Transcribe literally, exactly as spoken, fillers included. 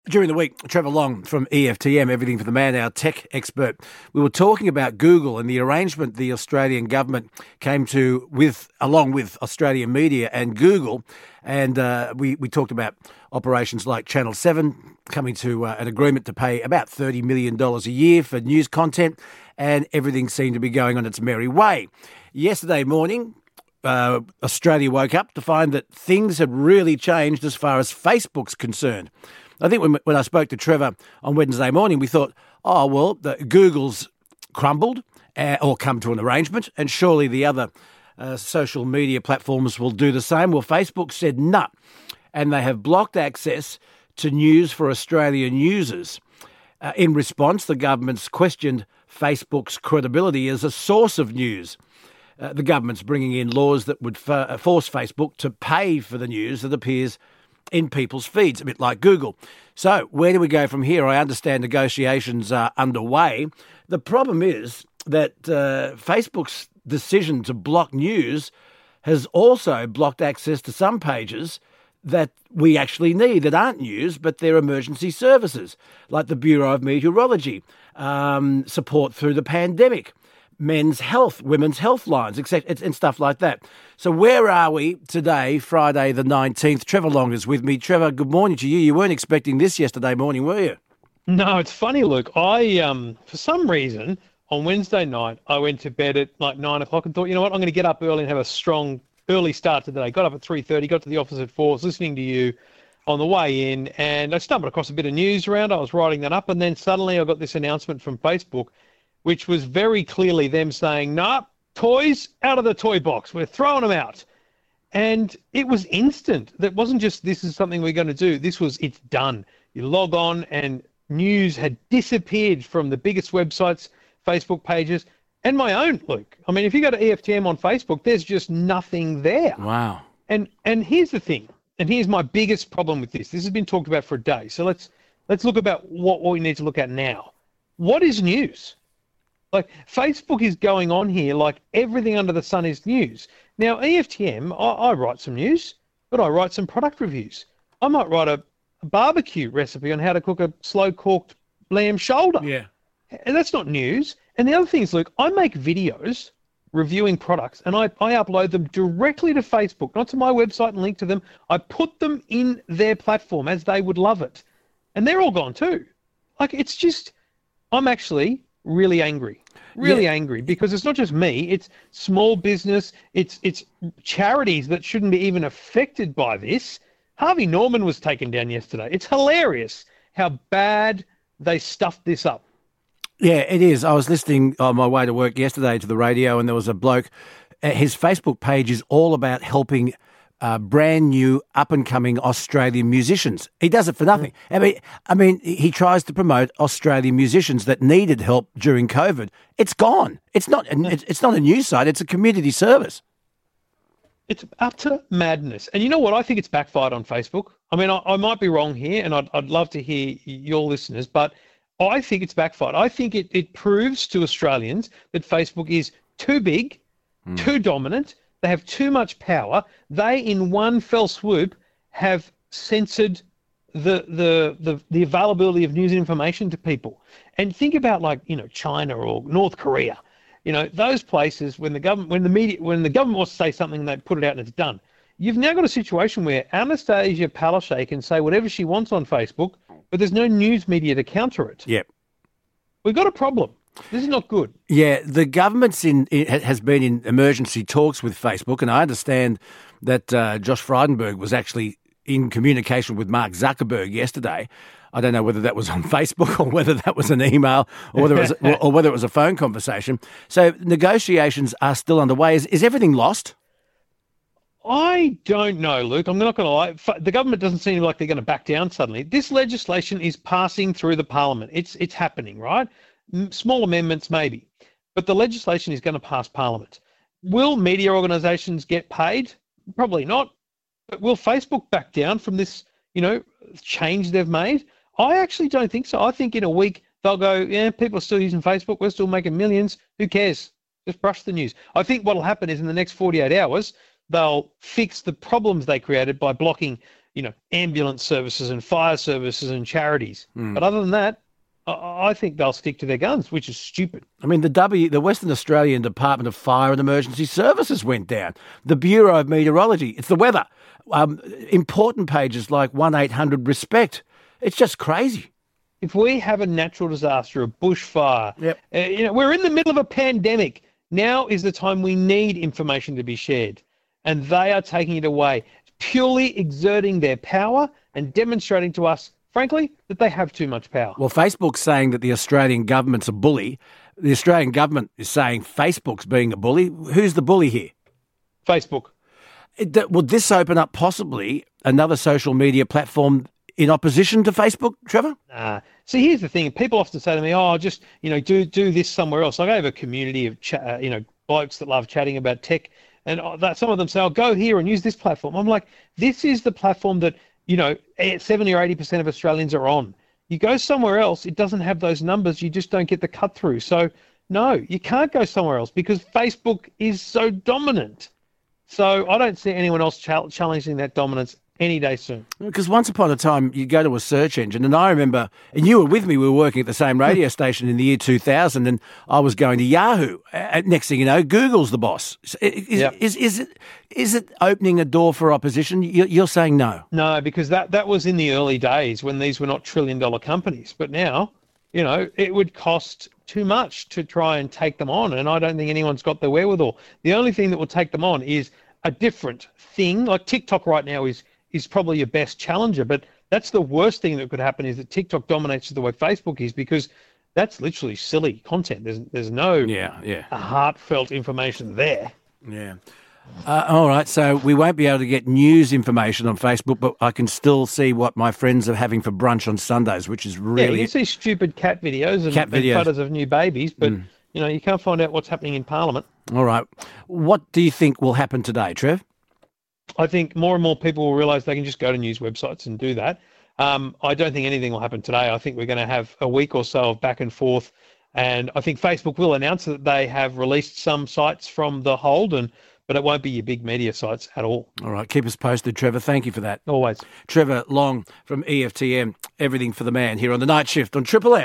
During the week, Trevor Long from E F T M, Everything for the Man, our tech expert, we were talking about Google and the arrangement the Australian government came to with, along with Australian media and Google. And uh, we, we talked about operations like Channel seven coming to uh, an agreement to pay about thirty million dollars a year for news content, and everything seemed to be going on its merry way. Yesterday morning, uh, Australia woke up to find that things had really changed as far as Facebook's concerned. I think when when I spoke to Trevor on Wednesday morning, we thought, oh, well, the, Google's crumbled uh, or come to an arrangement, and surely the other uh, social media platforms will do the same. Well, Facebook said no, and they have blocked access to news for Australian users. Uh, in response, the government's questioned Facebook's credibility as a source of news. Uh, the government's bringing in laws that would f- force Facebook to pay for the news that appears in people's feeds, a bit like Google. So where do we go from here? I understand negotiations are underway. The problem is that uh, Facebook's decision to block news has also blocked access to some pages that we actually need, that aren't news, but they're emergency services, like the Bureau of Meteorology, um, support through the pandemic, men's health, women's health lines, et cetera, and stuff like that. So where are we today, Friday the nineteenth? Trevor Long is with me. Trevor, good morning to you. You weren't expecting this yesterday morning, were you? No, it's funny, Luke. I, um, for some reason, on Wednesday night, I went to bed at like nine o'clock and thought, you know what, I'm going to get up early and have a strong early start to the day. Got up at three thirty, got to the office at four, was listening to you on the way in, and I stumbled across a bit of news around. I was writing that up, and then suddenly I got this announcement from Facebook, which was very clearly them saying, nah, toys out of the toy box. We're throwing them out. And it was instant. That wasn't just, this is something we're going to do. This was, it's done. You log on and news had disappeared from the biggest websites, Facebook pages, and my own, Luke. I mean, if you go to E F T M on Facebook, there's just nothing there. Wow. And and here's the thing, and here's my biggest problem with this. This has been talked about for a day. So let's let's look about what, what we need to look at now. What is news? Like, Facebook is going on here like everything under the sun is news. Now, E F T M, I, I write some news, but I write some product reviews. I might write a, a barbecue recipe on how to cook a slow-cooked lamb shoulder. Yeah. And that's not news. And the other thing is, Luke, I make videos reviewing products, and I, I upload them directly to Facebook, not to my website and link to them. I put them in their platform as they would love it. And they're all gone too. Like, it's just, I'm actually really angry, really yeah. angry, because it's not just me, it's small business, it's it's charities that shouldn't be even affected by this. Harvey Norman was taken down yesterday. It's hilarious how bad they stuffed this up. Yeah, it is. I was listening on my way to work yesterday to the radio, and there was a bloke, his Facebook page is all about helping Uh, brand new, up-and-coming Australian musicians. He does it for nothing. I mean, I mean, he tries to promote Australian musicians that needed help during COVID. It's gone. It's not. It's not a news site. It's a community service. It's utter madness. And you know what? I think it's backfired on Facebook. I mean, I, I might be wrong here, and I'd, I'd love to hear your listeners, but I think it's backfired. I think it, it proves to Australians that Facebook is too big, mm. too dominant. They have too much power. They, in one fell swoop, have censored the the the, the availability of news and information to people. And think about, like, you know, China or North Korea. You know, those places, when the government, when the media, when the government wants to say something, they put it out and it's done. You've now got a situation where Anastasia Palaszczuk can say whatever she wants on Facebook, but there's no news media to counter it. Yep. We've got a problem. This is not good. Yeah, the government's in has been in emergency talks with Facebook, and I understand that uh, Josh Frydenberg was actually in communication with Mark Zuckerberg yesterday. I don't know whether that was on Facebook or whether that was an email or whether it was, or whether it was a phone conversation. So negotiations are still underway. Is, is everything lost? I don't know, Luke. I'm not going to lie. The government doesn't seem like they're going to back down suddenly. This legislation is passing through the parliament. It's it's happening, right? Small amendments, maybe. But the legislation is going to pass Parliament. Will media organisations get paid? Probably not. But will Facebook back down from this, you know, change they've made? I actually don't think so. I think in a week they'll go, yeah, people are still using Facebook. We're still making millions. Who cares? Just brush the news. I think what will happen is in the next forty-eight hours, they'll fix the problems they created by blocking, you know, ambulance services and fire services and charities. Mm. But other than that, I, I think they'll stick to their guns, which is stupid. I mean, the W, the Western Australian Department of Fire and Emergency Services went down. The Bureau of Meteorology, it's the weather. Um, important pages like one eight hundred RESPECT. It's just crazy. If we have a natural disaster, a bushfire, yep. uh, you know, we're in the middle of a pandemic. Now is the time we need information to be shared, and they are taking it away, purely exerting their power and demonstrating to us, frankly, that they have too much power. Well, Facebook's saying that the Australian government's a bully. The Australian government is saying Facebook's being a bully. Who's the bully here? Facebook. It, would this open up possibly another social media platform in opposition to Facebook, Trevor? Nah. See, here's the thing. People often say to me, oh, just, you know, do do this somewhere else. Like I have a community of, ch- uh, you know, blokes that love chatting about tech, and that some of them say, oh, go here and use this platform. I'm like, this is the platform that, you know, seventy or eighty percent of Australians are on. You go somewhere else, it doesn't have those numbers. You just don't get the cut through. So, no, you can't go somewhere else because Facebook is so dominant. So I don't see anyone else ch- challenging that dominance any day soon. Because once upon a time, you go to a search engine, and I remember, and you were with me, we were working at the same radio station in the year two thousand, and I was going to Yahoo. Uh, next thing you know, Google's the boss. Is, yep. is, is, it, is it opening a door for opposition? You're saying no. No, because that, that was in the early days when these were not trillion-dollar companies. But now, you know, it would cost too much to try and take them on, and I don't think anyone's got the wherewithal. The only thing that will take them on is a different thing. Like TikTok right now is is probably your best challenger, but that's the worst thing that could happen is that TikTok dominates the way Facebook is, because that's literally silly content. There's there's no yeah, yeah. heartfelt information there. Yeah. Uh, all right, so we won't be able to get news information on Facebook, but I can still see what my friends are having for brunch on Sundays, which is really... Yeah, you see stupid cat videos and, cat videos. and photos of new babies, but, mm. you know, you can't find out what's happening in Parliament. All right. What do you think will happen today, Trev? I think more and more people will realise they can just go to news websites and do that. Um, I don't think anything will happen today. I think we're going to have a week or so of back and forth, and I think Facebook will announce that they have released some sites from the hold, and but it won't be your big media sites at all. All right, keep us posted, Trevor. Thank you for that. Always. Trevor Long from E F T M, Everything for the Man, here on The Night Shift on Triple M.